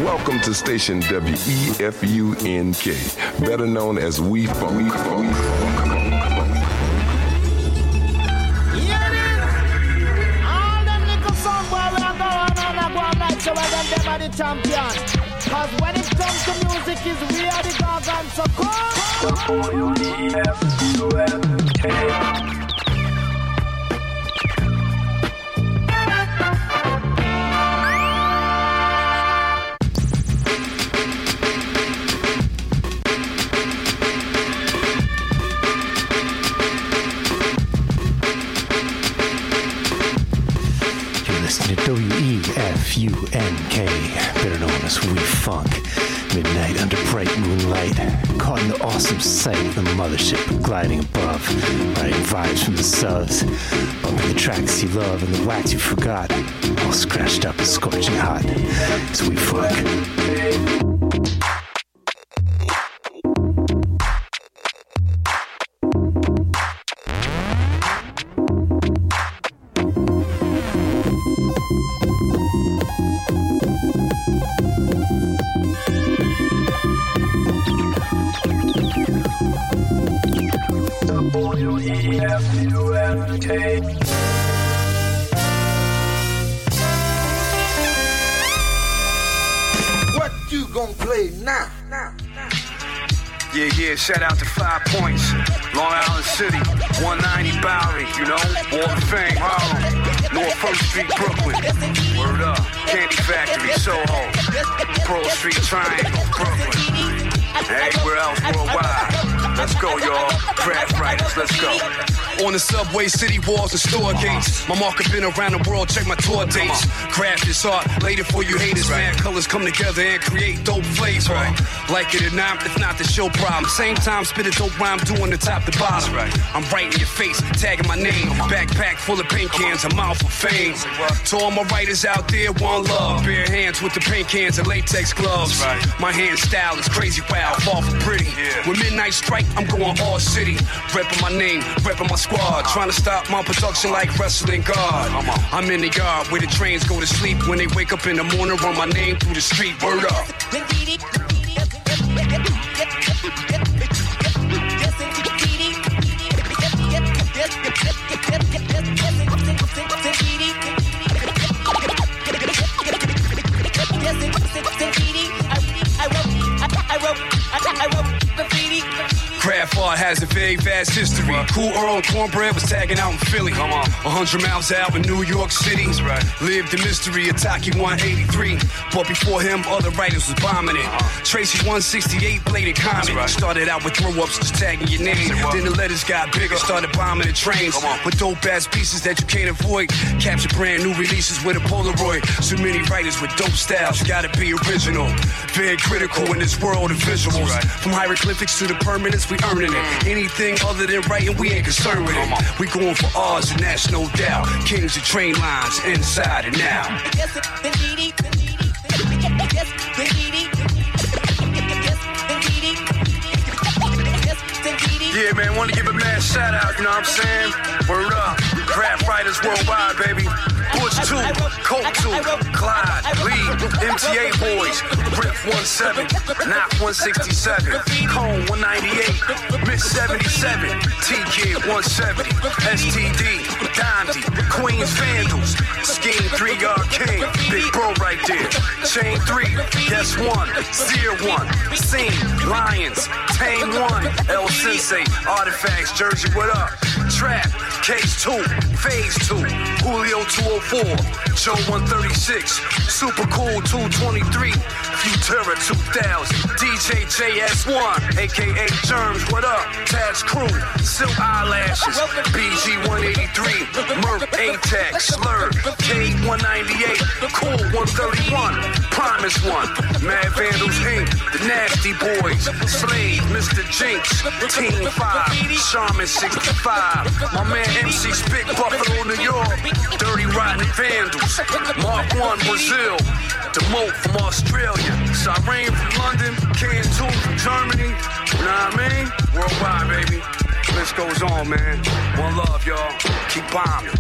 Welcome to station WEFUNK, better known as We Funk. So when them are the champion. Cause when it comes to music, is we are the gargants. So listening to WEFUNK, better known as We Funk. Midnight under bright moonlight, caught in the awesome sight of the mothership gliding above, riding vibes from the subs, bumping the tracks you love and the wax you forgot, all scratched up and scorching hot. It's We Funk. What you gonna play now? Yeah, shout out to 5 Points, Long Island City, 190 Bowery, you know, Wall of Fame, Harlem, North 1st Street, Brooklyn, word up, Candy Factory, Soho, Pearl Street, Triangle, Brooklyn, everywhere else worldwide. Let's go, y'all, craft writers, let's go. On the subway, city walls, and store gates. My mark have been around the world, check my tour dates. Craft is art, later for you haters, man. Colors come together and create dope flavor. Like it or not, it's not the show problem. Same time, spit a dope rhyme, doing the top to bottom. I'm right in your face, tagging my name. Backpack full of paint cans, I'm out for fame. To all my writers out there, one love. Bare hands with the paint cans and latex gloves. My hand style is crazy wild, far from pretty. When midnight strike, I'm going all city. Repping my name, repping my squad. Trying to stop my production like wrestling God. I'm in the yard where the trains go to sleep. When they wake up in the morning, run my name through the street. Word up. Craft art has a very vast history. Cool Earl and Cornbread was tagging out in Philly. 100 miles out in New York City. Lived the mystery of Taki 183. But before him, other writers was bombing it. Tracy 168 bladed comment. Started out with throw-ups, just tagging your name. Then the letters got bigger, started bombing the trains. With dope-ass pieces that you can't avoid. Capture brand new releases with a Polaroid. So many writers with dope styles, you gotta be original. Very critical in this world of visuals. From hieroglyphics to the permanence, we earning it. Anything other than writing, we ain't concerned with it. We going for ours, and that's no doubt. Kings of train lines, inside and out. Yeah, man, wanna give a mad shout out, you know what I'm saying? Word up, craft writers worldwide, baby. Bush 2, Colt 2, Clyde, Lee, MTA Boys, Rip 17, Knock 167, Cone 198, Miss 77, T-Kid 170, STD, Gandhi, Queens Vandals, Scheme 3 Yard King, Big Bro right there, Chain 3, Guess 1, Sear 1, Scene, Lions, Tame 1, El Sensei, Artifacts, Jersey, what up? Trap, Case 2, Phase 2, Julio 204, Joe 136, Super Cool 223, Futura 2000, DJ JS1, aka Germs, what up? Taz Crew, Silk Eyelashes, BG 183, Merc A-Tech, Slur, K198, Cool 131, Promise 1, Mad Vandals Inc., The Nasty Boys, Slade, Mr. Jinx, Team 5, Charmin 65, my man MC Spit, Buffalo, New York, Dirty Rotten Vandals, Mark 1 Brazil, Demote from Australia, Siren from London, Can2 from Germany, you know what I mean? Worldwide, baby. List goes on, man. One love, y'all. Keep bombing.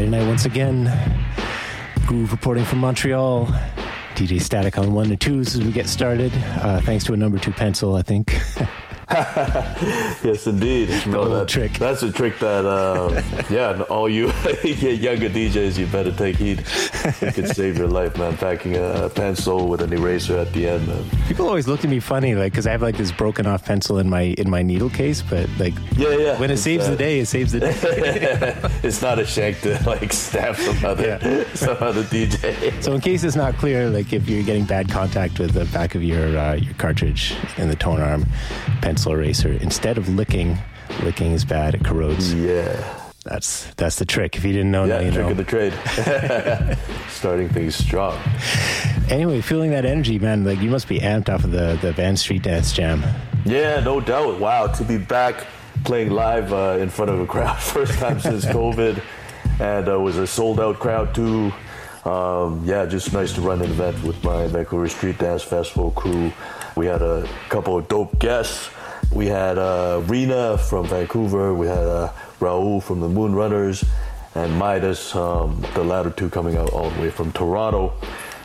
Friday night once again. Groove reporting from Montreal. DJ Static on 1 and 2s as we get started. Thanks to a number 2 pencil, I think. Yes, indeed. Trick. That's a trick that, all you younger DJs, you better take heed. It could save your life, man. Packing a pencil with an eraser at the end, man. People always look at me funny, like, because I have like this broken off pencil in my needle case, but like, when it saves the day, it saves the day. It's not a shank to like stab some other DJ. So in case it's not clear, like if you're getting bad contact with the back of your cartridge in the tone arm, pencil eraser, instead of licking is bad, it corrodes. Yeah, that's the trick. If you didn't know, now you trick know. of the trade. Starting things strong. Anyway, feeling that energy, man, like you must be amped off of the Van Street Dance Jam. Yeah, no doubt. Wow, to be back playing live in front of a crowd, first time since COVID, and it was a sold out crowd too. Just nice to run an event with my Vancouver Street Dance Festival crew. We had a couple of dope guests. We had Rena from Vancouver. We had Raul from the Moonrunners, and Midas, the latter two coming out all the way from Toronto.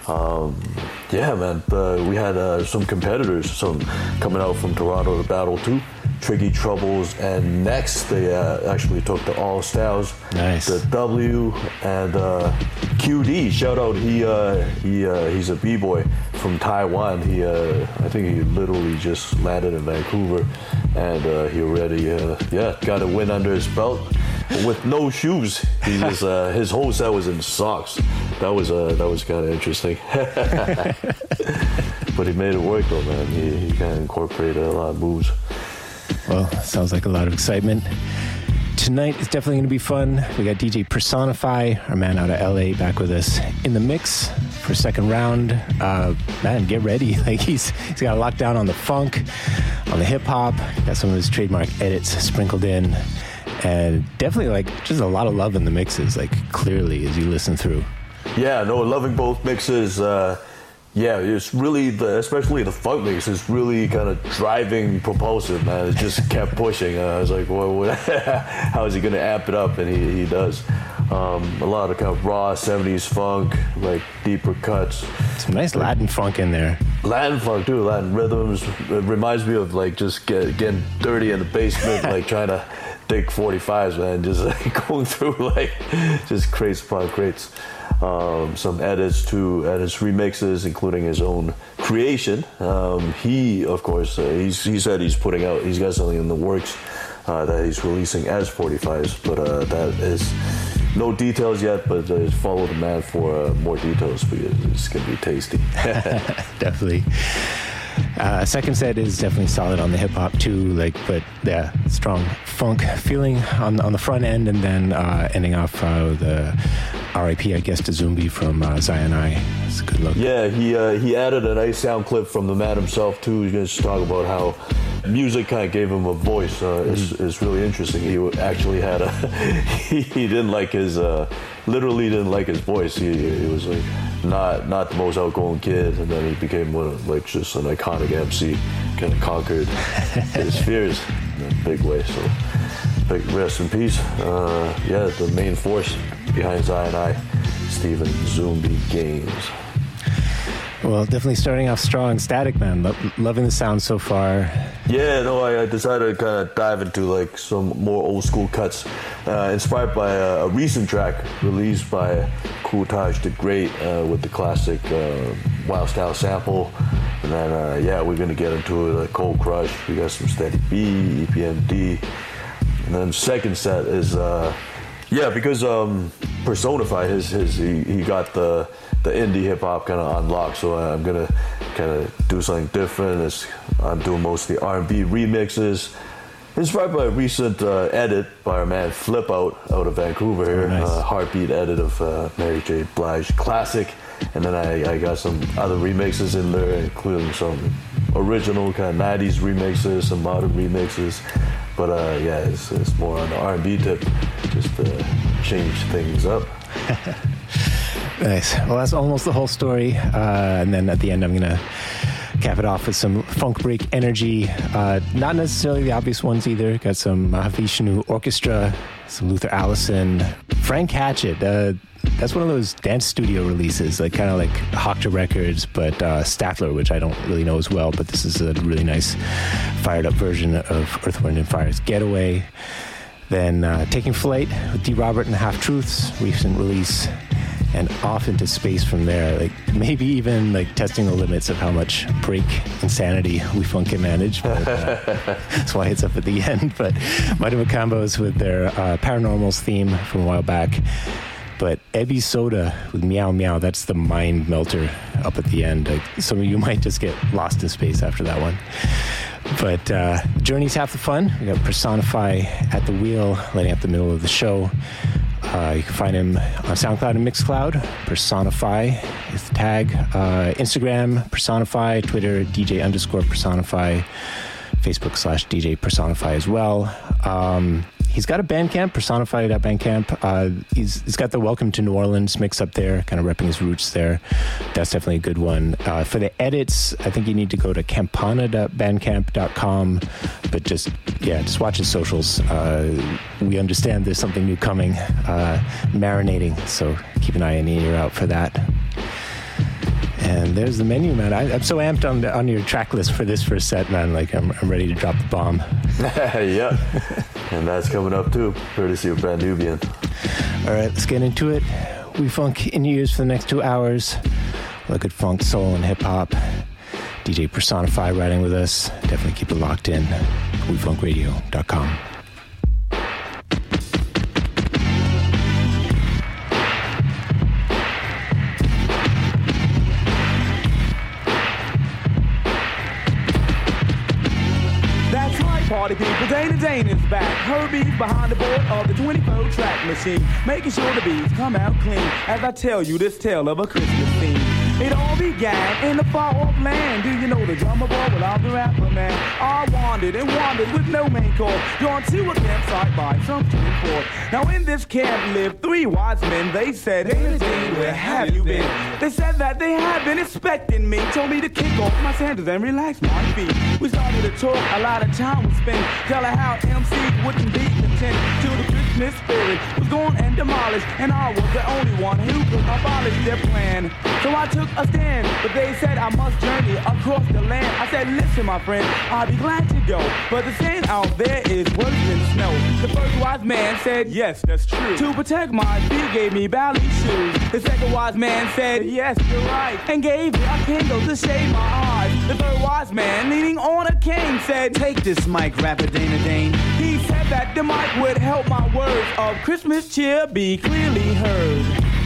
We had some competitors, some coming out from Toronto to battle too. Triggy Troubles, and next they actually took the All Styles, nice. The W, and QD. Shout out, he's a b-boy from Taiwan. I think he literally just landed in Vancouver, and he already got a win under his belt with no shoes. He just his whole set was in socks. That was kind of interesting. But he made it work though, man. He kind of incorporated a lot of moves. Well, sounds like a lot of excitement. Tonight is definitely going to be fun. We got DJ Personify, our man out of LA, back with us in the mix for second round. Man, get ready. Like he's got a lockdown on the funk, on the hip hop. Got some of his trademark edits sprinkled in, and definitely like just a lot of love in the mixes. Like clearly as you listen through. Yeah, no, loving both mixes. It's really, especially the funk mix, is really kind of driving, propulsive, man. It just kept pushing. I was like, well, how is he going to amp it up? And he does. A lot of kind of raw 70s funk, like deeper cuts. Some nice Latin funk in there. Latin funk too, Latin rhythms. It reminds me of like just getting dirty in the basement, like trying to dig 45s, man. Just like going through like just crates upon crates. Some edits too, edits remixes, including his own creation. He, of course, he said he's got something in the works that he's releasing as 45s, but that is no details yet, but follow the man for more details because it's going to be tasty. Definitely. Second set is definitely solid on the hip hop too, but strong funk feeling on the front end, and then ending off the R.I.P. I guess to Zumbi from Zion I. It's a good look. Yeah, he added a nice sound clip from the man himself too. He's going to talk about how music kind of gave him a voice. It's really interesting. He actually had he didn't like his literally didn't like his voice. He was like not the most outgoing kid, and then he became just an iconic MC. Kind of conquered his fears in a big way. So big rest in peace. The main force behind Zion I, Stephen Zumbi Games. Well, definitely starting off strong. Static, man. Loving the sound so far. Yeah, no, I decided to kind of dive into like some more old school cuts, inspired by a recent track released by Kool Taj the Great with the classic Wild Style sample. And then, we're going to get into it, like Cold Crush. We got some Steady B, EPMD. And then second set is, because Personify, he got the indie hip hop kind of unlocked, so I'm gonna kind of do something different. I'm doing mostly R&B remixes, inspired by a recent edit by our man Flip out of Vancouver here. Nice. Heartbeat edit of Mary J. Blige classic, and then I got some other remixes in there, including some original kind of 90s remixes, some modern remixes. But it's more on the R&B tip, just to change things up. Nice. Well, that's almost the whole story. And then at the end, I'm going to cap it off with some funk break energy. Not necessarily the obvious ones either. Got some Vishnu Orchestra, some Luther Allison, Frank Hatchett. That's one of those dance studio releases, like kind of like Hocta Records, but Statler, which I don't really know as well. But this is a really nice, fired up version of Earth, Wind & Fire's Getaway. Then Taking Flight with D. Robert and Half Truths, recent release. And off into space from there, like maybe even like testing the limits of how much break insanity We Funk can manage. But, that's why it's up at the end. But Mighty Macambos with their Paranormals theme from a while back. But Ebby Soda with Meow Meow, that's the mind melter up at the end. Like, some of you might just get lost in space after that one. But Journey's half the fun. We got Personify at the wheel, lighting up the middle of the show. You can find him on SoundCloud and Mixcloud. Personify is the tag. Instagram, Personify. Twitter, DJ_Personify. Facebook /DJ Personify as well. He's got a Bandcamp, Personify.bandcamp. He's got the Welcome to New Orleans mix up there, kind of repping his roots there. That's definitely a good one. For the edits, I think you need to go to campana.bandcamp.com. But just watch his socials. We understand there's something new coming, marinating. So keep an eye and ear out for that. And there's the menu, man. I'm so amped on your track list for this first set, man. Like, I'm ready to drop the bomb. Yeah. And that's coming up, too, courtesy of Brand Nubian. All right, let's get into it. We funk in your ears for the next 2 hours. Look at funk, soul, and hip-hop. DJ Personify riding with us. Definitely keep it locked in. WeFunkRadio.com. Party people, Dana is back. Herbie's behind the board of the 24-track machine, making sure the beats come out clean as I tell you this tale of a Christmas theme. It all began in the far-off land. Do you know the drummer boy? Well, I'm the rapper, man. I wandered and wandered with no main call, drawn to a campsite by some fort. Now in this camp lived 3 wise men. They said, Dana, where have you been? They said that they had been expecting me. Told me to kick off my sandals and relax my feet. We started to talk, a lot of time we spent, telling how MCs wouldn't be content till the Christmas spirit was gone and demolished, and I was the only one who could abolish their plan. So I took a stand, but they said I must journey across the land. I said, listen, my friend, I'll be glad to go, but the sand out there is worse than snow. The first wise man said, yes, that's true. To protect my feet, gave me ballet shoes. The second wise man said, yes, you're right, and gave me a candle to shade my eyes. The third wise man, leaning on a cane, said, take this mic, rapper Dana Dane. He said that the mic would help my words of Christmas cheer be clearly heard.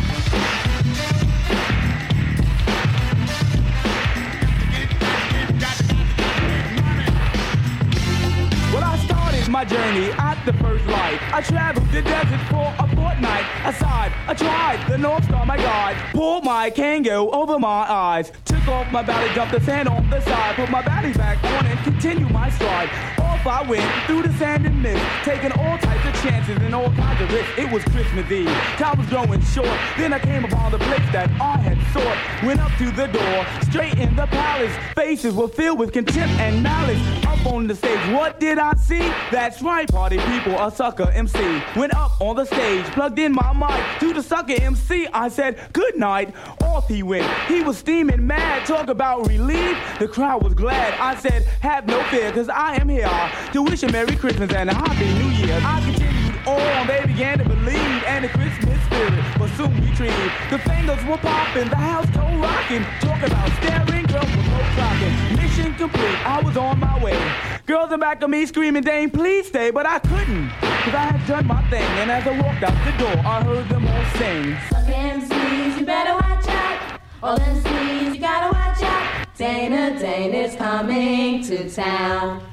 My journey at the first light. I traveled the desert for a fortnight. Aside, I tried the North Star, my guide. Pulled my Kango over my eyes. Took off my belly, dumped the sand on the side. Put my belly back on and continued my stride. Off I went through the sand and mist, taking all types of chances and all kinds of risks. It was Christmas Eve. Time was growing short. Then I came upon the place that I had sought. Went up to the door, straight in the palace. Faces were filled with contempt and malice. Up on the stage, what did I see? That's right, party people, a sucker MC. Went up on the stage, plugged in my mic to the sucker MC. I said, good night. Off he went. He was steaming mad. Talk about relief. The crowd was glad. I said, have no fear, cause I am here to wish a Merry Christmas and a Happy New Year. I continued on. They began to believe, and the Christmas spirit was soon retrieved. The fingers were popping, the house toe rocking. Talk about staring, girls were no clocking. Mission complete, I was on my way. Girls in back of me screaming, Dane, please stay, but I couldn't, cause I had done my thing. And as I walked out the door, I heard them all sing. Sucker MCs, you better watch out. All MCs, you gotta watch out. Dana's coming to town.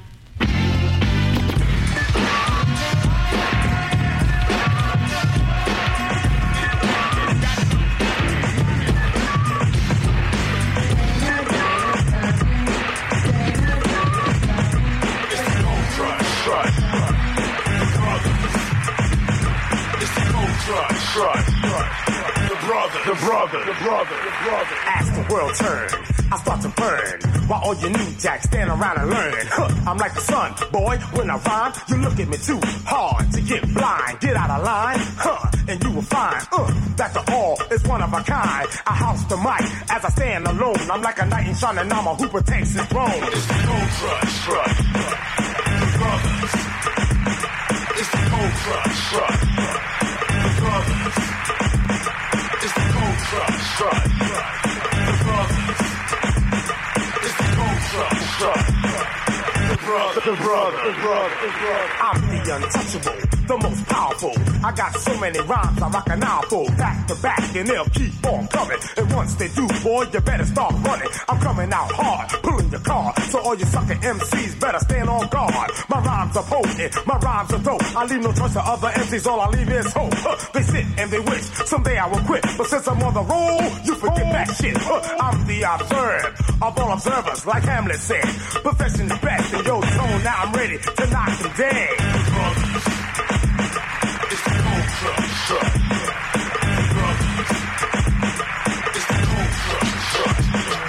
The brother. As the world turns, I start to burn. While all you new jacks stand around and learn. I'm like the sun, boy, when I rhyme, you look at me too hard to get blind. Get out of line, and you will find that the all is one of a kind. I house the mic as I stand alone. I'm like a knight in shining armor who protects his throne. It's the Cold Crush, the brothers. It's the Cold Crush, the brothers. It's the Cold Crush, the brothers. It's the Cold Crush, the brother. I'm the untouchable, the most powerful. I got so many rhymes, I rock an album back to back, and they'll keep on coming. And once they do, boy, you better start running. I'm coming out hard, pulling your car. So all you sucker MCs better stand on guard. My rhymes are potent, my rhymes are dope. I leave no choice to other MCs, all I leave is hope. They sit and they wish someday I will quit, but since I'm on the roll, you forget that shit. I'm the observed of all observers, like Hamlet said. Profession is best in your zone, now I'm ready to knock them dead. Brothers, it's the Cold Crush, brothers, it's the Cold Crush,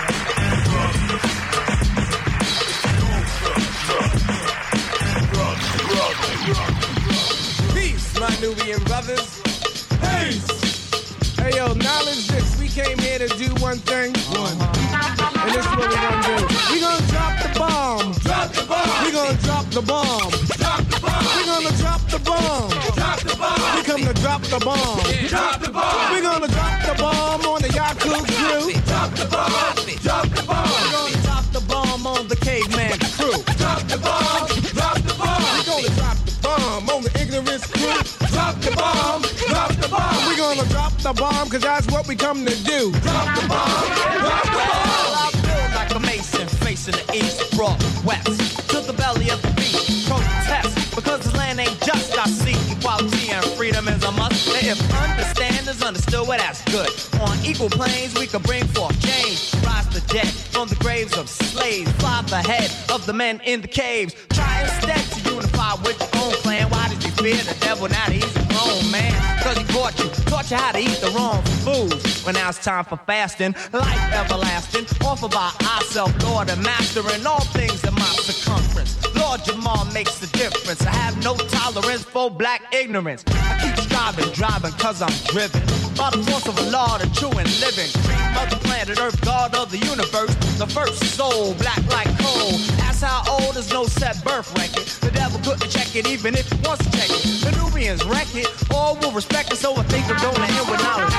brothers, Peace, my Nubian brothers. Peace. Hey yo, knowledge this. We came here to do one thing. And this is what we gonna do. We gonna drop the bomb. Drop the bomb. We gonna drop the bomb. Drop the bomb. We gonna drop the bomb. Drop the bomb. We come to drop the bomb. Drop the bomb. We gonna drop the bomb on the Yaku crew. Drop the bomb. Drop the bomb. We gonna drop the bomb on the caveman crew. Drop the bomb. Drop the bomb. We gonna drop the bomb on the ignorance crew. Drop the bomb. Drop the bomb. We gonna drop the bomb cause that's what we come to do. Drop the bomb. Drop the bomb. I feel like a mason facing the east, brought west to the belly of the beast. Protest because this land ain't just. I seek equality and freedom is a must. And if understand is understood, well that's good. On equal planes we can bring forth change. Rise the dead from the graves of slaves. Fly the head of the men in the caves. Try instead to unify with your own plan. Why did you fear the devil? Now that he's a grown man. Cause he caught you, taught you how to eat the wrong foods. When now it's time for fasting, life everlasting, offered by ourselves, Lord and Master, in all things in my circumference. Lord Jamal makes the difference. I have no tolerance for black ignorance. I keep striving, driving, cause I'm driven by the force of a law, the true and living. Cream of the planet Earth, God of the universe, the first soul, black like coal. That's how old is no set birth record. The devil couldn't check it even if he wants to check it. The Nubians wreck it, all will respect it, so I think I'm gonna end with knowledge.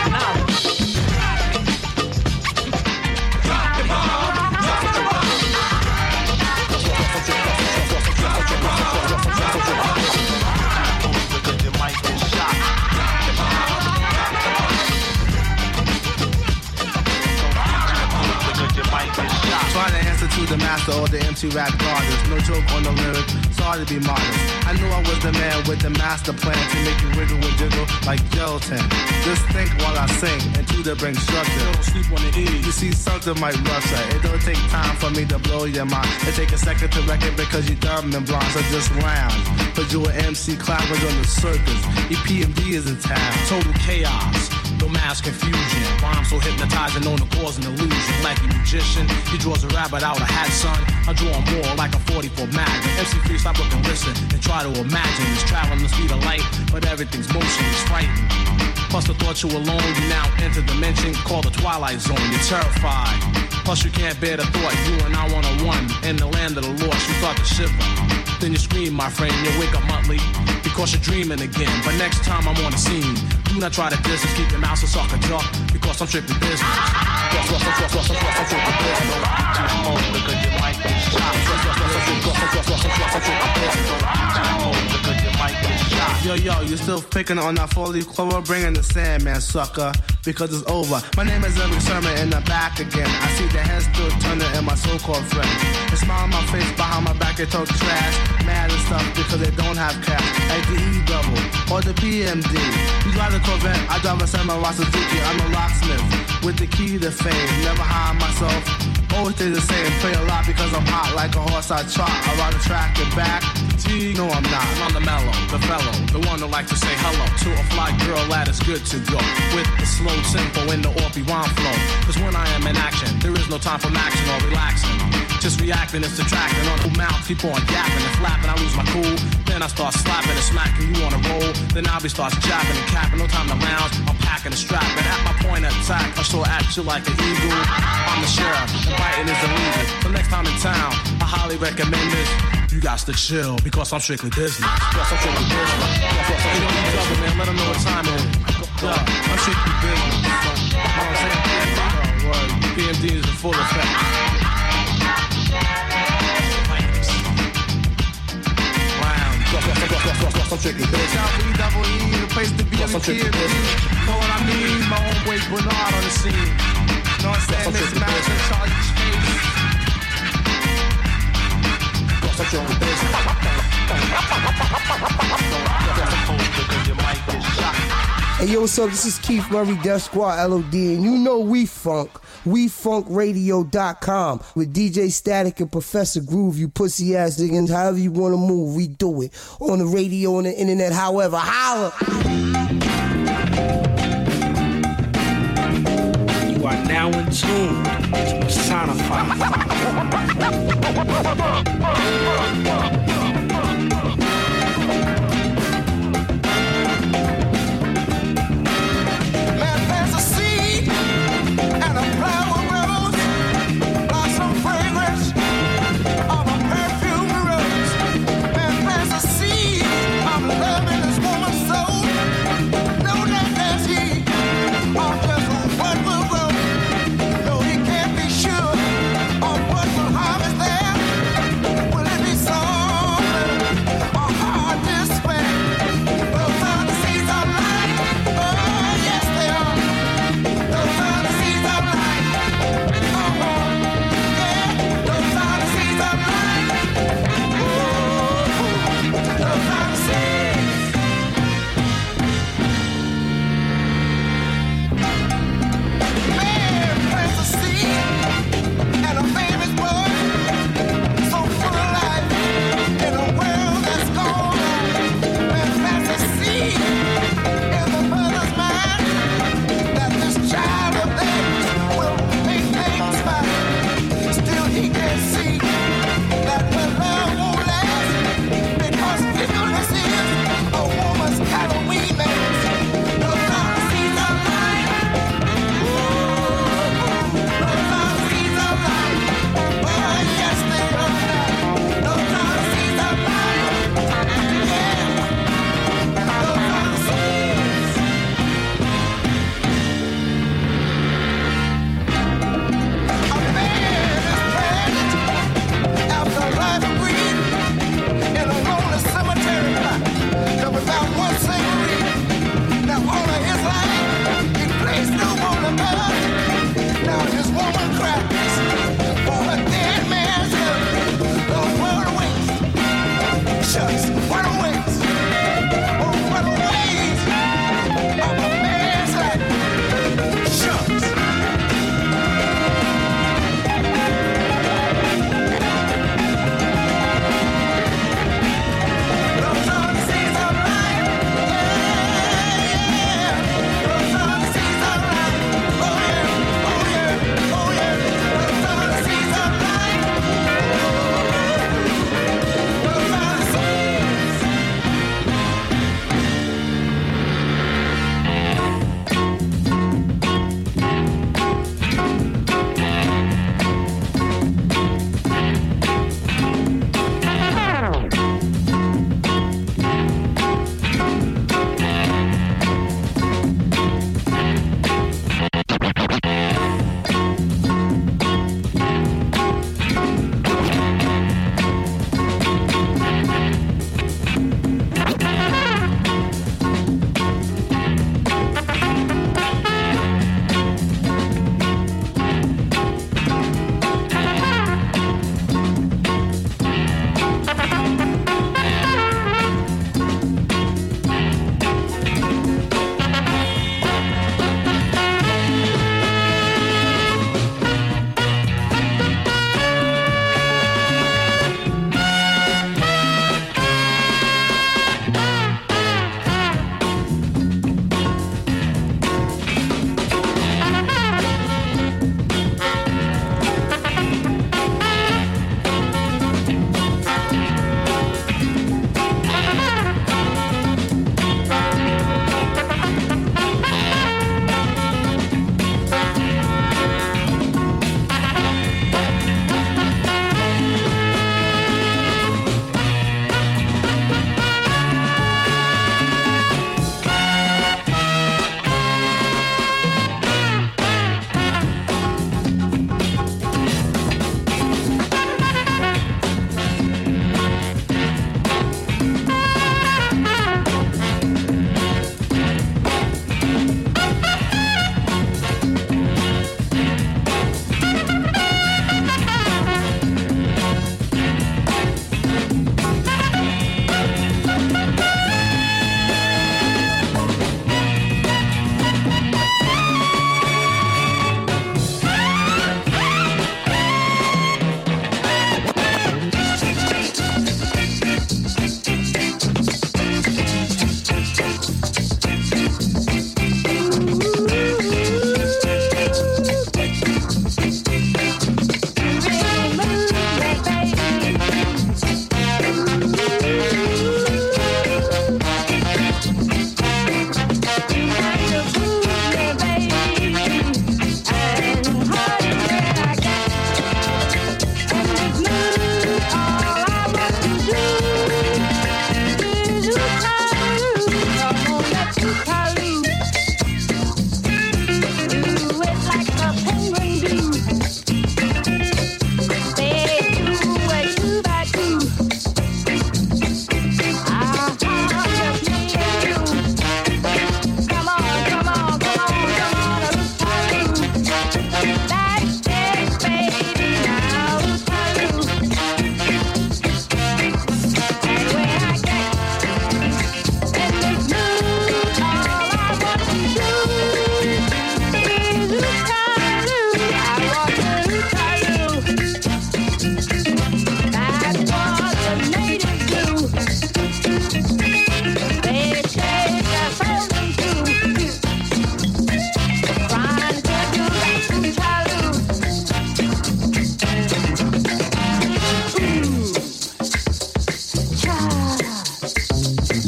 Drop the bomb. Trying to answer to the master or the MC rap goddess. No joke on the lyric, sorry to be modest. I knew I was the man with the master plan to make you wiggle and jiggle like gelatin. Just think while I sing and to the bring structure. Don't sleep on the E. You see something might rupture. It don't take time for me to blow your mind. It take a second to reckon because you dumb and blind. So just round. Cause you an MC clappers on the circus. EPMD is in town. Total chaos. No mass confusion. Rhyme so hypnotizing, known to cause an illusion. Like a magician, he draws a rabbit out of hat, son. I draw more like a 44 Magnum. MC Free, stop looking, listen, and try to imagine. It's traveling the speed of light, but everything's motion is frightening. Plus the thought you alone, you now enter dimension called the Twilight Zone. You're terrified. Plus you can't bear the thought, you and I one-on-one. In the land of the lost, you start to shiver. Then you scream, my friend, you wake up monthly because you're dreaming again. But next time I'm on the scene, do not try to distance, keep your mouth a sucker jaw because I'm tripping business. Yo, you still picking on that 4-leaf clover, bringing the Sandman, sucker, because it's over. My name is Eric Sermon, and I'm back again. I see the heads still turning in my so-called friends. They smile on my face, behind my back they talk trash, mad and stuff because they don't have cash. Like the E-double or the BMD. You drive the Corvette, I drive a Samurai Suzuki. I'm a locksmith with the key to fame. Never hide myself, always stay the same. Play a lot because I'm hot like a horse I trot around the track and back. fatigue. No, I'm not. I'm the mellow, the fellow, the one who like to say hello to a fly girl that is good to go. With the slow tempo in the Orpy rhyme flow. Cause when I am in action, there is no time for action or relaxing. Just reacting and subtracting on the mouth, keep on yapping and flapping. I lose my cool, then I start slapping and smacking you on a roll. Then Albie starts jabbing and capping, no time to lounge. I'm packing a strap, and at my point of attack, I sure at you like an eagle. I'm the sheriff, and biting is illegal. So next time in town, I highly recommend this. You got to chill, because I'm strictly business. Because I'm strictly business. You don't need trouble, man. Let them know what time it is. I'm strictly business. You know what I'm saying? PMD is in full effect. I'm strictly business. Double E, the place to be in the kid. Know what I mean? My homeboy Bernard on the scene. Know what I'm saying? Mix Max and Charlie Chase. Hey yo, what's up? This is Keith Murray, Death Squad LOD, and you know we funk. WeFunkRadio.com with DJ Static and Professor Groove, you pussy ass niggas. However you want to move, we do it. On the radio, on the internet, however. Holla! You are now in tune to Personified. Sure of what will harvest there. Will it be song?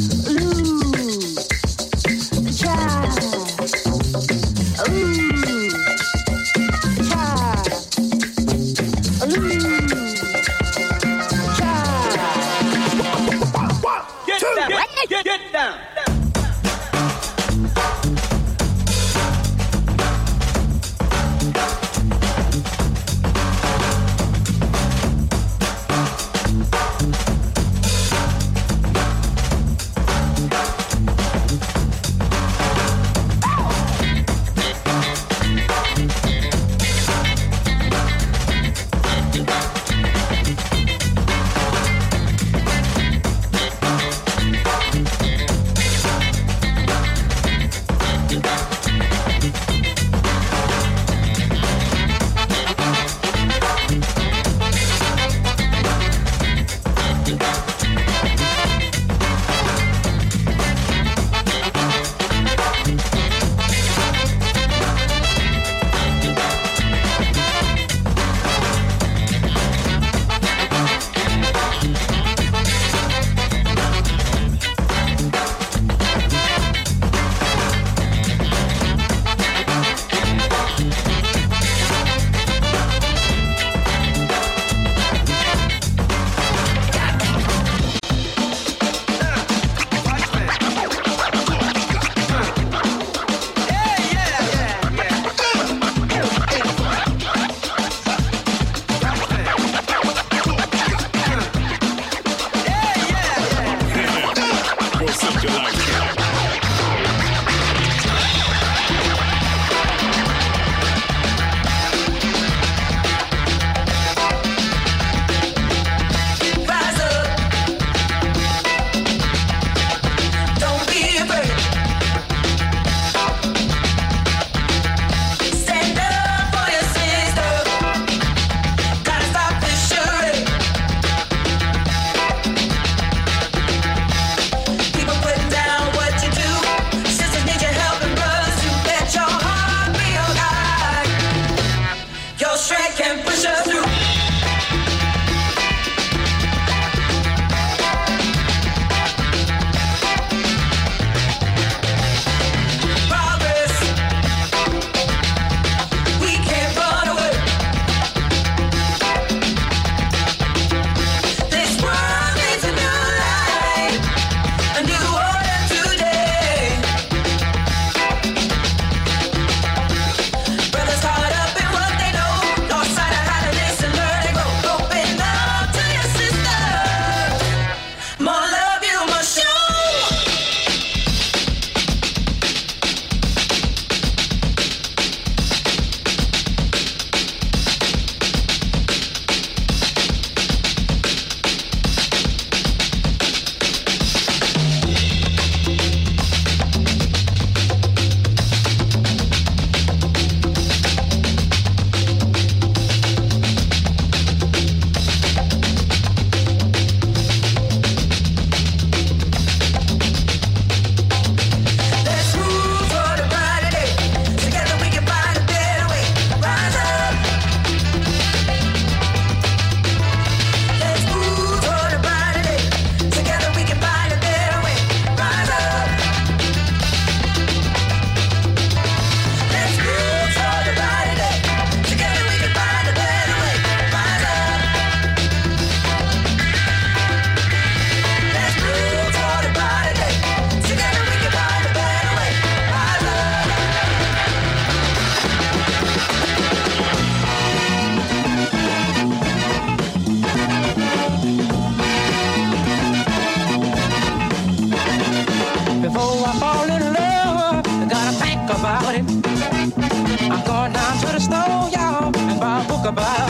About.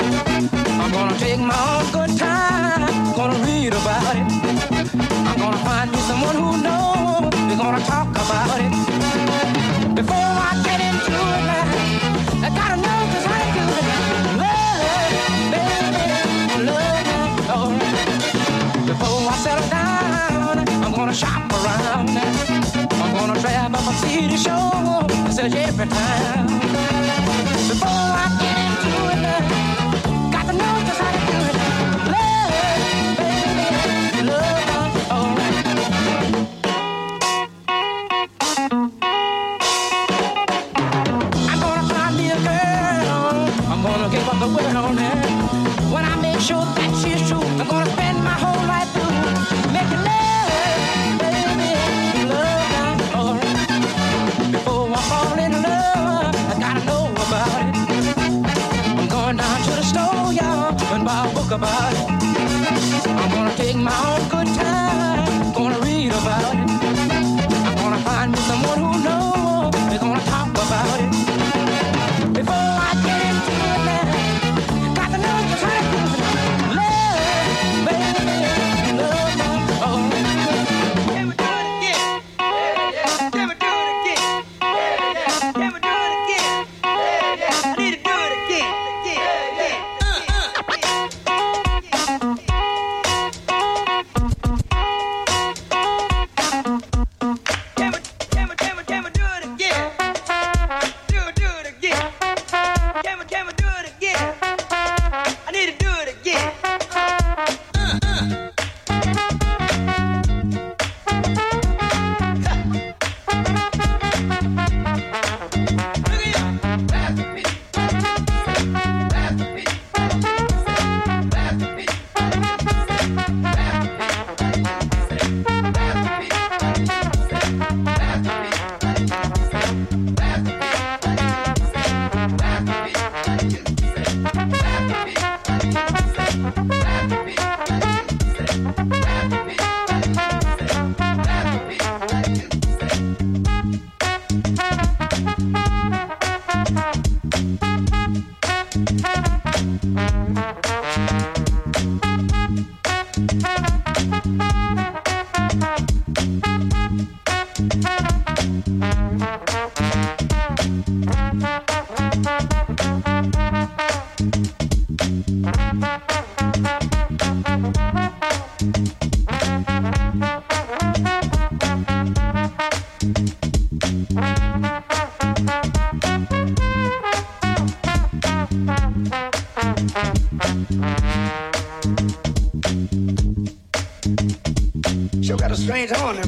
I'm gonna take my own good time, gonna read about it. I'm gonna find me someone who knows, we're gonna talk about it. Before I get into it now, I gotta know just how to do it. Love, baby, love, alright. Before I settle down, I'm gonna shop around. I'm gonna drive up a city show, search every time. Before I get into it now, got to know just how to do it. Love, baby, love, alright.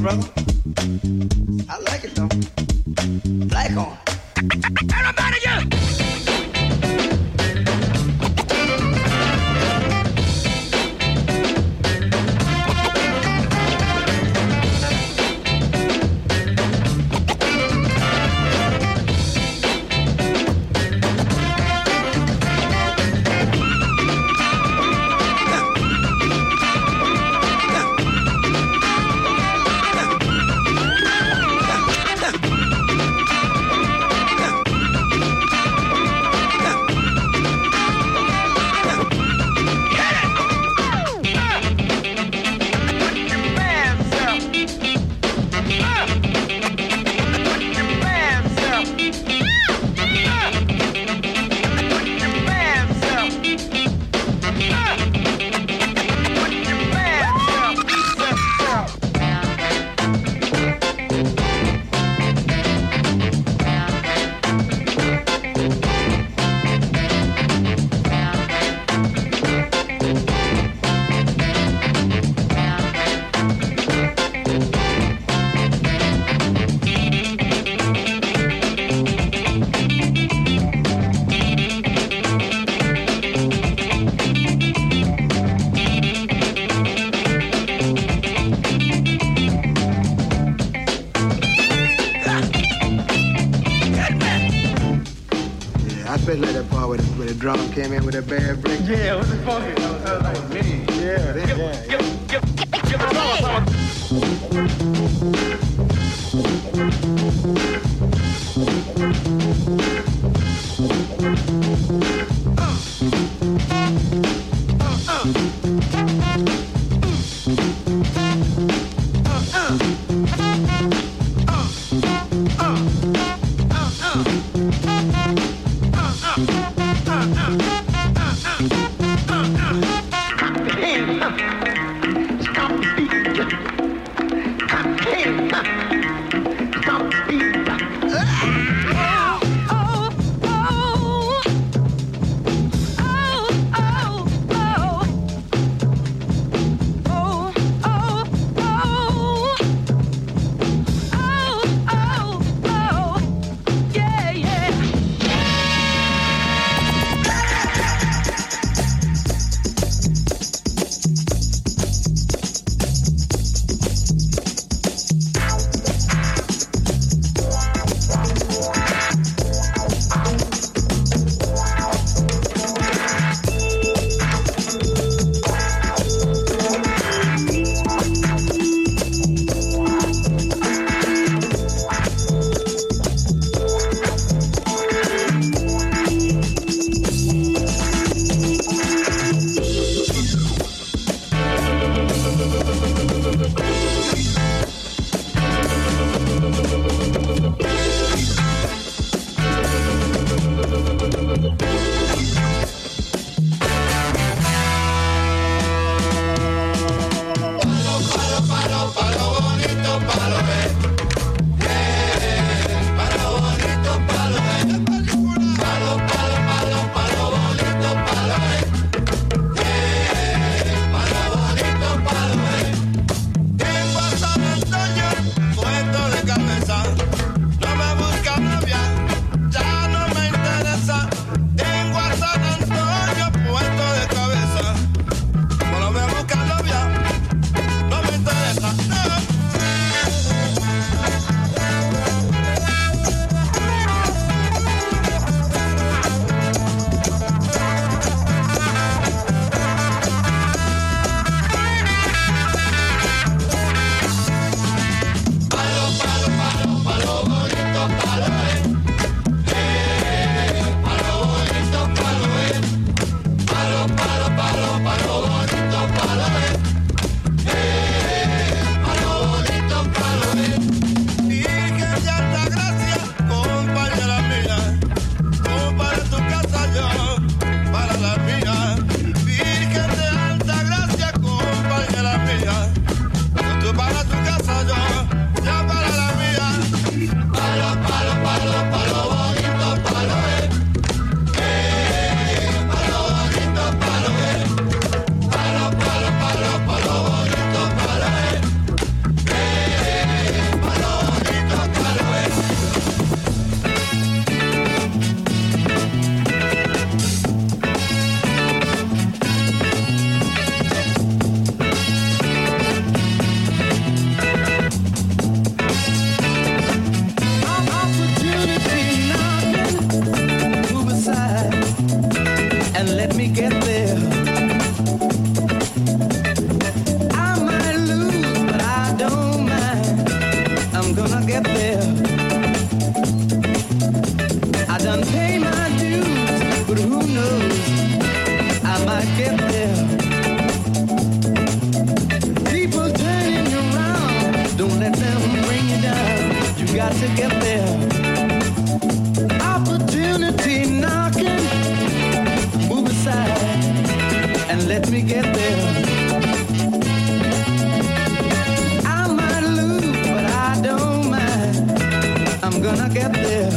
brother. I like it though. Black on. Everybody get drum came in with a bad break. Yeah, it was funky. I was like, man. Yeah. get there. I done pay my dues, but who knows, I might get there. People turning around, don't let them bring you down. You got to get there. Opportunity knocking, move aside and let me get there. I might lose, but I don't mind. I'm gonna get there.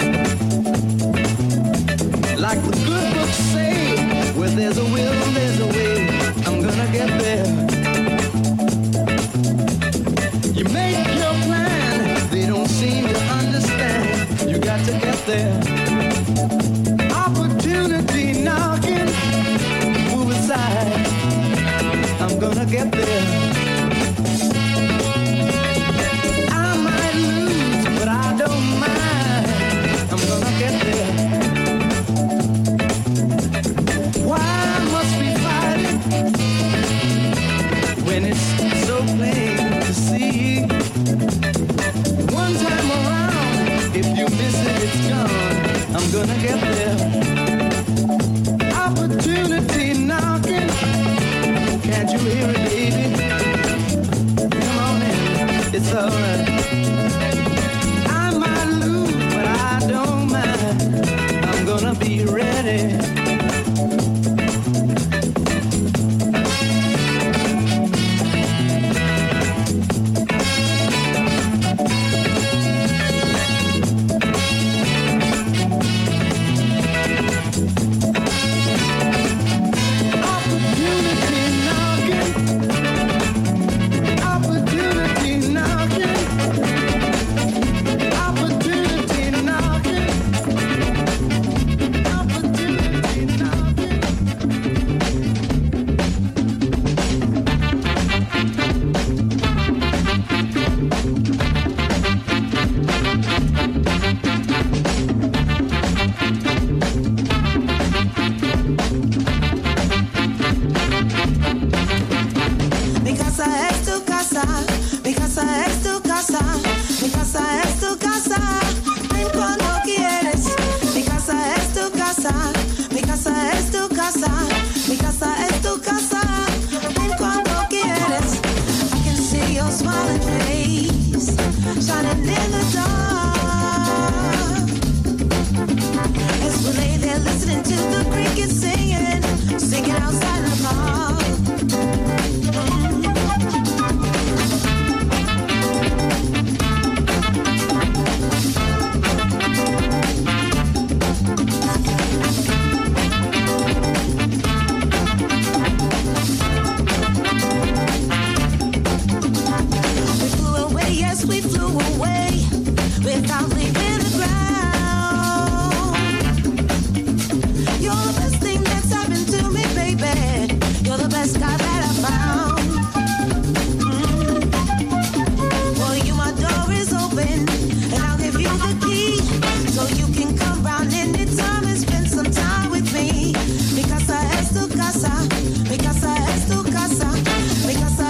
Like the good books say, where there's a will, there's a way. I'm gonna get there. You make your plan, they don't seem to understand. You got to get there. Opportunity knocking, move aside. I'm gonna get there. I might lose, but I don't mind. I'm gonna get there. Why must we fight it when it's so plain to see? One time around, if you miss it, it's gone. I'm gonna get there. Opportunity knocking. Can't you hear it, baby? Come on in, it's alright. I might lose, but I don't mind. I'm gonna be ready.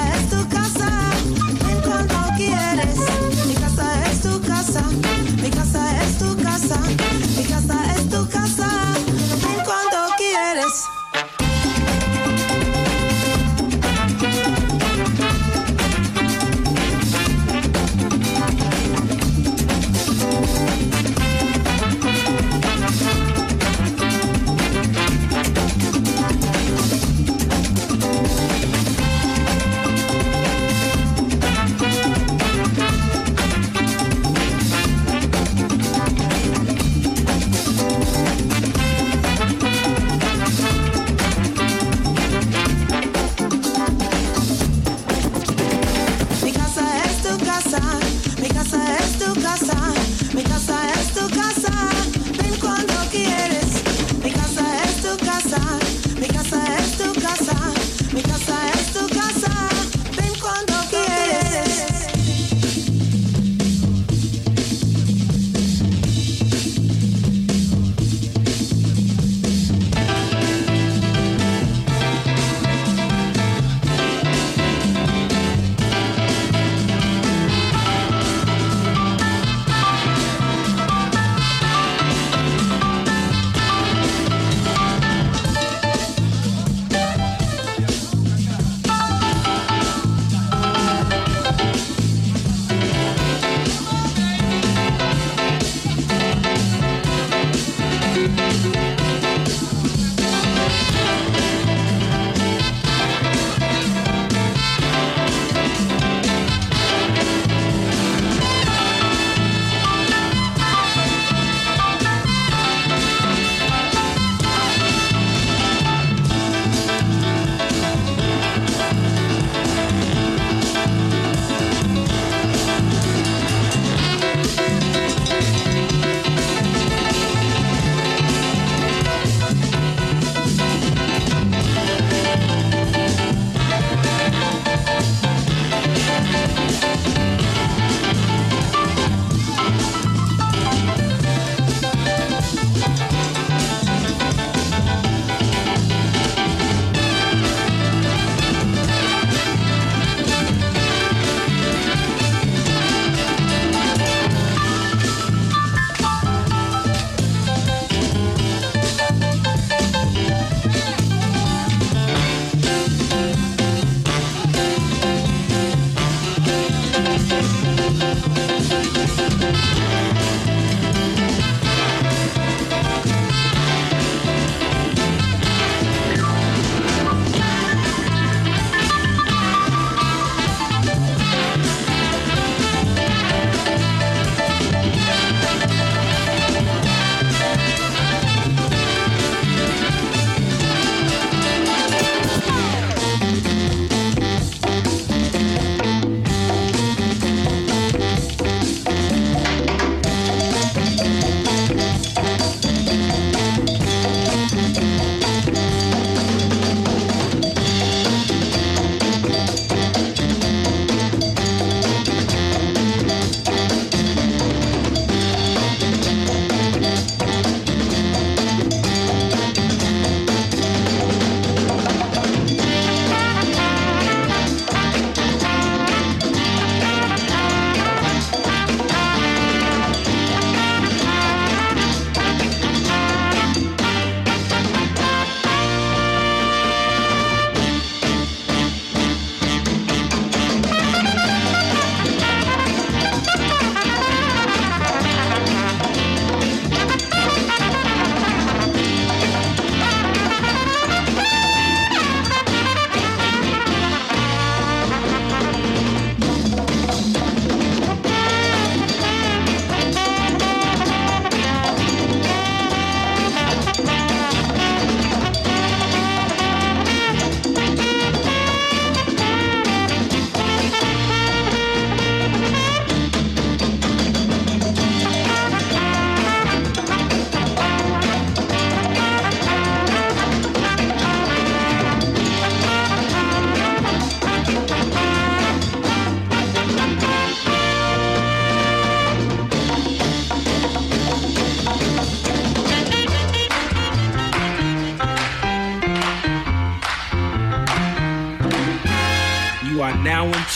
Because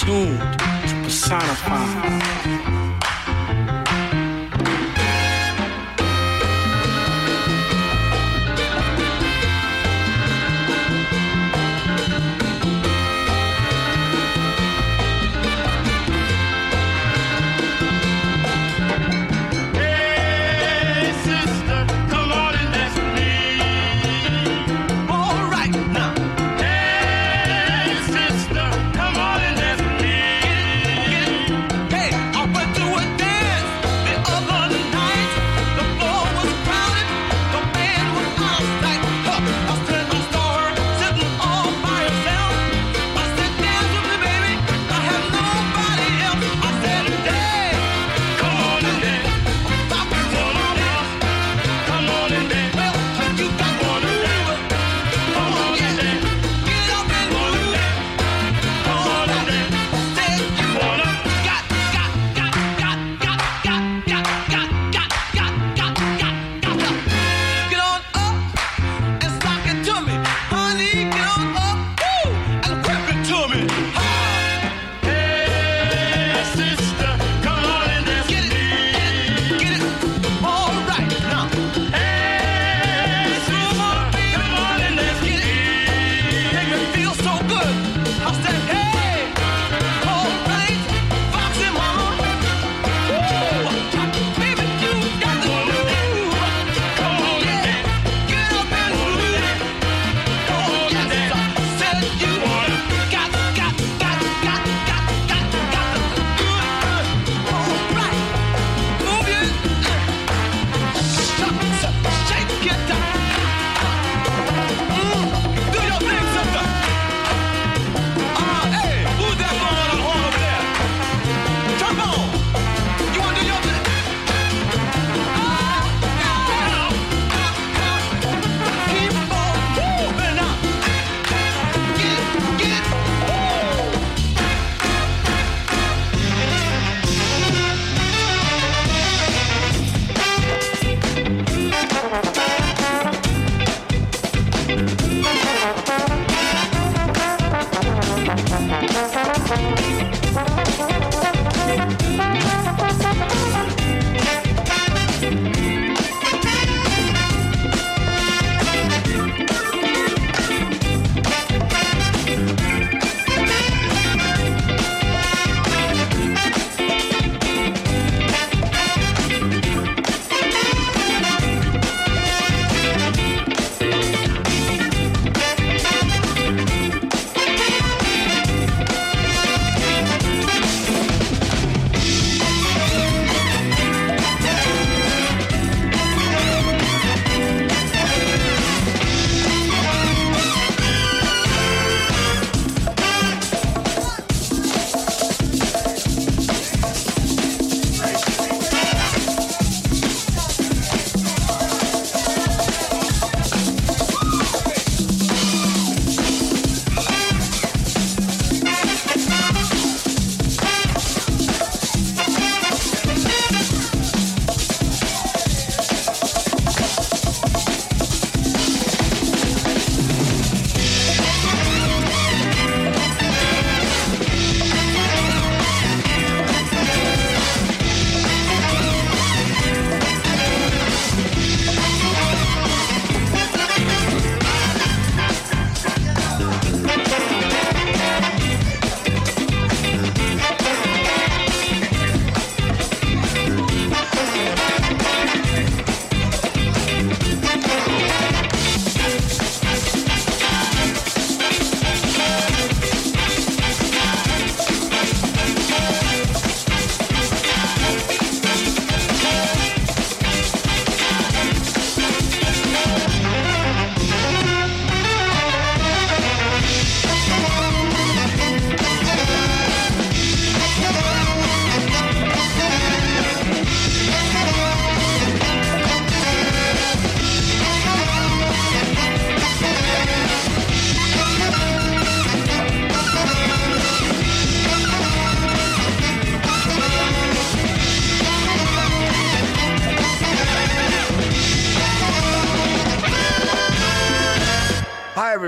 tuned to personify. Hey!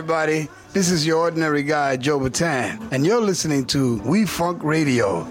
everybody. This is your ordinary guy, Joe Bataan, and you're listening to We Funk Radio.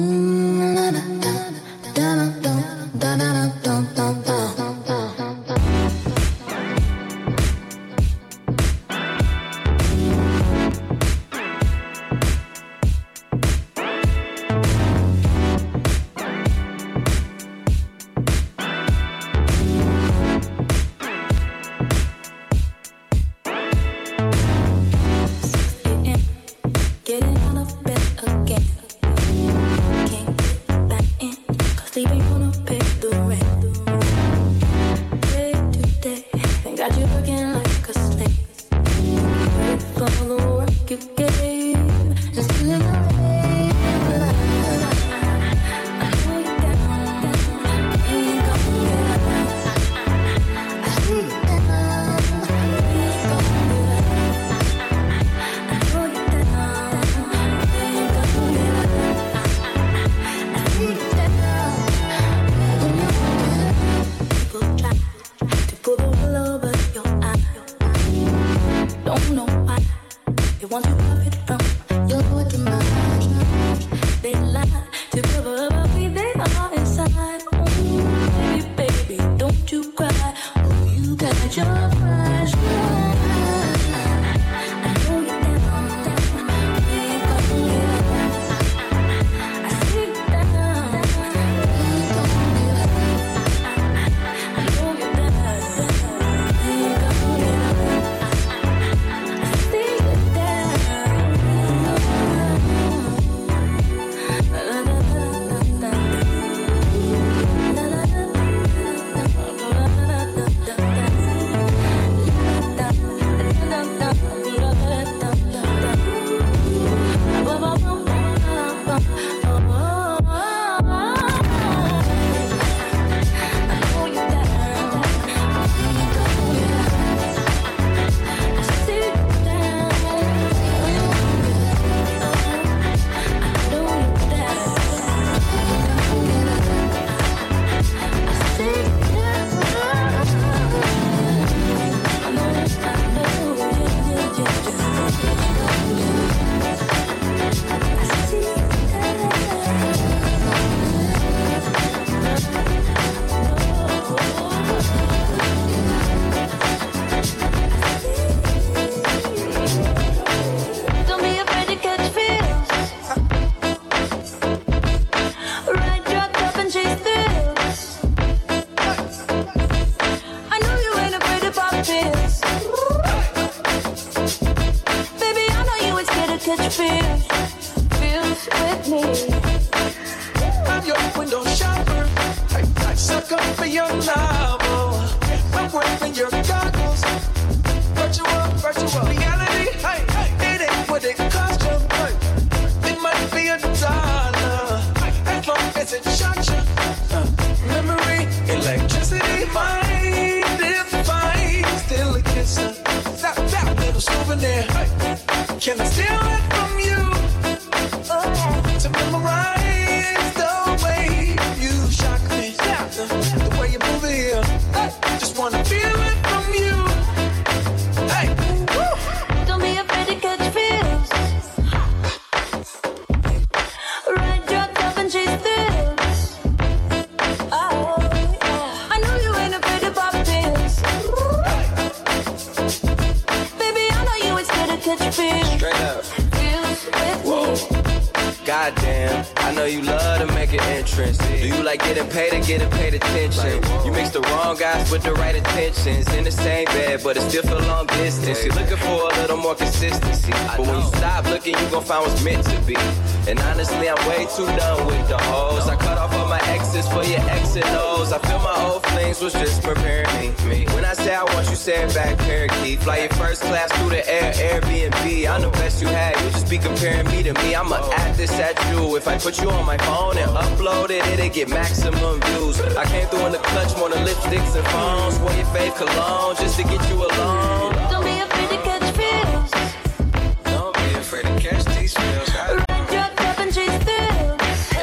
Goddamn, I know you love to make an entrance. Do you like getting paid or getting paid attention? You mix the wrong guys with the right intentions. In the same bed, but it still feel long distance. You're looking for a little more consistency. But when you stop looking, you gon' find what's meant to be. And honestly, I'm way too done with the hoes. I cut off all my exes for your X and O's. I feel my old flings was just preparing me. When I say I want you, say it back, parakeet. Fly your first class through the air, Airbnb. I'm the best you had, you just be comparing me to me. I'ma add this at you. If I put you on my phone and upload it, it'll get maximum views. I came through in the clutch, more than lipsticks and phones. Wear your fave cologne just to get you alone. Don't be afraid to catch feels. Don't be afraid to catch these feels. Ride your cup and chase thrills.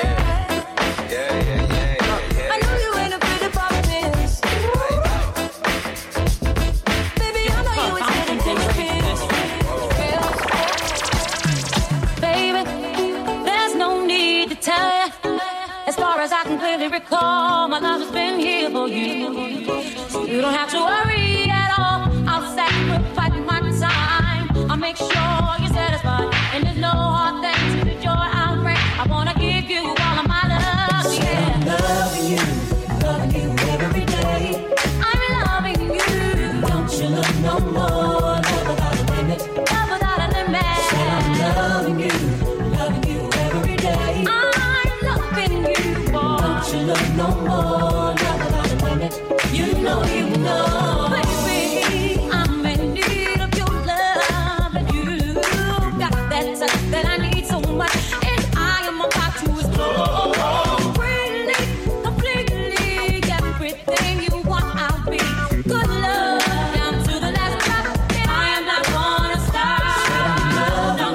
Yeah. I know you ain't afraid to pop pills. Baby, I know you ain't scared to catch feels. far as I can clearly recall, my love has been here for you. You don't have to worry at all. I'll sacrifice my time. I'll make sure you're satisfied, and there's no hard thing to the joy I'll bring. I wanna give you all of my love, yeah. I'm loving you every day. I'm loving you. Don't you look no more, love without a limit, love without a limit. Said I'm loving you every day. I'm loving you, boy. Don't you look no more, love without a limit. You know, baby, I'm in need of your love, and you got that touch that I need so much, and I am about to explore. Freely, completely, everything you want, I'll be. Good love, down to the last drop, and I am not gonna stop. No.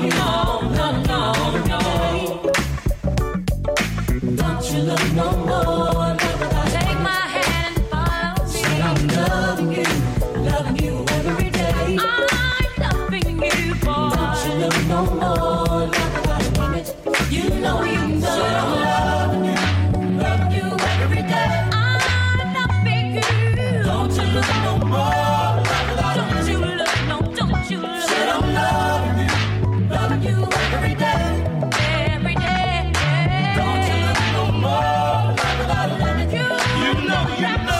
Don't you look no more, take my hand and follow me. Said I'm loving you every day. I'm loving you, boy. Don't you look no more, love without a limit. You know. Said I'm loving you every day. I'm loving you. Don't you look no more, love without a limit. Don't you look. Said I'm loving you every day. Every day. Don't you look no more, love without a limit. You know.